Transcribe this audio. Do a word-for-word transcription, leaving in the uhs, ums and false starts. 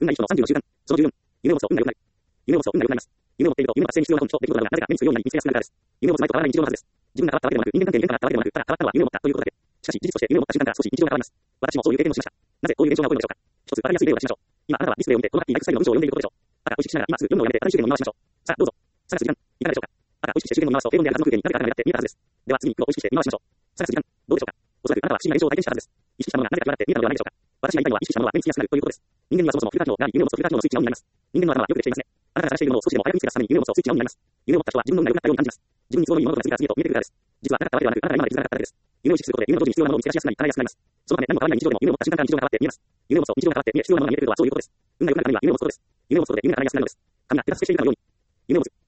運がいい人のさんじゅうの習慣。そのじゅうよん、夢を持つと運が良くなる。夢を持つと運が良くなります。夢を持っていると、夢が達成に必要なことと出来事などが誰かが目にするようになり見つけやすくなるからです。夢を持つ前と変わらない日常のはずです。自分が変わったわけでもなく、人間関係に変わったわけでもなく、ただ変わったのは夢を持ったということだけ。しかし、事実として夢を持った瞬間から少し日常が変わります。私もそういう経験をしました。なぜこういう現象が起こるのでしょうか。一つわかりやすい例を出しましょう。今、あなたはディスプレイを見て、この秋にライフスタイルの文章を読んでいることでしょう。赤を意識しながら、今すぐ読むのをやめて、新しい意見を見直しましょう。さあ、どうぞ。探す時間、いかがでしょうか。赤を意識して終言を見直すと、平凡であるはずの風景に誰かが流れて見えたはずです。では、次に黒を意識して見直しましょう。探す時間、どうでしょうか。おそらくあなたは不思議な現象を体験したはずです。意識したものが何か際立って見えたのではないでしょうか。私が言いたいのは、意識したものは目につきやすくなるということです。人間にはそもそもフィルター機能があり、夢を持つとフィルター機能のスイッチがオンになります。人間の頭はよくできていますね。あなたが探しているものを少しでも早く見つけ出すために夢を持つとスイッチがオンになります。夢を持った人は自分の運が良くなったように感じます。自分に都合のいい物事が次々と見えてくるからです。実はなかったわけではなく、あなたが今まで気づかなかっただけです。夢を意識することで夢の徐々に必要なものを見つけ出しやすくなり、叶えやすくなります。そのため何も変わらない日常でも夢を持った瞬間から日常が変わって見えます。夢を持つと日常が変わって見え、必要なものが見えてくるとはそういうことです。運が良くなるためには夢を持つことです。夢を持つことで夢が叶いやすくなるのです。神が手助けしているかのように。夢を持つ。